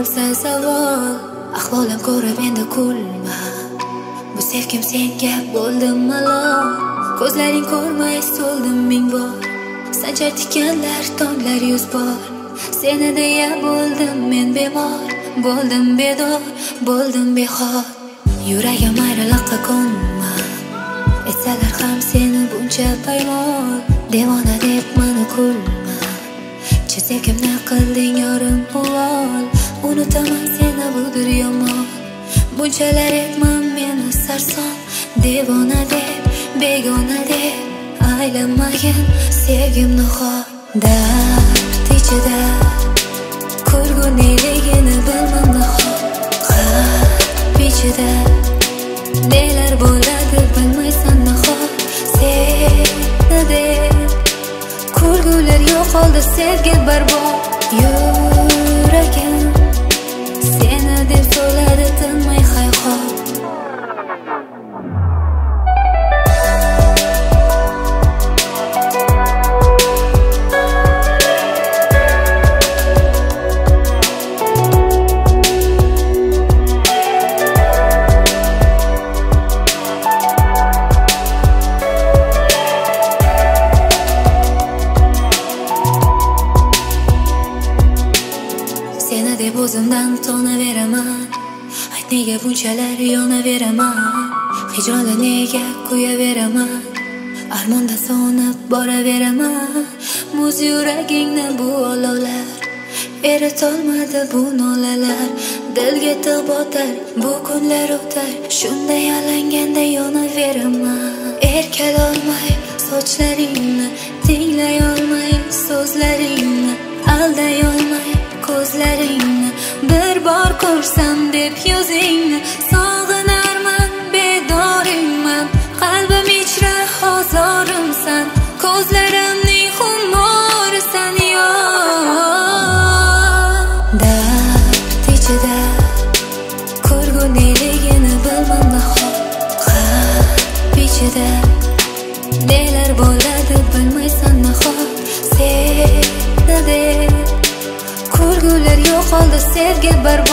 bo'lsa savol, ahvolim ko'rib endi kulma. Bu sevgim senga bo'ldim malol. Ko'zlaring ko'rmay so'ldim ming bor. Sanchar tikanlar, tonglar yuz bor. Seni deya bo'ldim men bemor, bo'ldim bedor, bo'ldim behor. Yuragim ayriliqqa ko'nma, etsalar ham seni buncha paymol. Devona deb meni kulma, chizigimni qilding yorim uvol. Unutaman seni budir yomon, bunchalar etmam meni sarson. Devona deb, begona deb aylanmagin sevgimni xor. Dard ichida ko'rguneligini bilmam nahot. Qalb ichida nelar bo'ladi bilmaysan nahot. Seni deb ko'rgular yo'qoldi, sevgi barbod. Yuragim seni deb so'ladi tinmay hayhot. Seni deb o'zimdan tonaveraman. Ayt nega bunchalar yonaveraman? Hijronda nega kuyaveraman? Armonda so'nib boraveraman. Muz yuragingni bu olovlar eritolmadi bu nolalar. Dilga tig' botar, bu kunlar o'tar. Shunday alanganda yonaveraman. Erkalolmay sochlaringni, tinglay olmay so'zlaringni, alday olmay ko'zlaringni. Bir bor ko'rsam deb yuzingni, sog'inarman, bedoringman. Qalbim ichra hozorimsan, ko'zlarimning xumorisan yo'q. Dard ichida ko'rguneligini bilmam nahot. Qalb ichida nelar bo'ladi bilmaysan nahot. Seni deb ko'rgular yo'qoldi, sevgi barbod.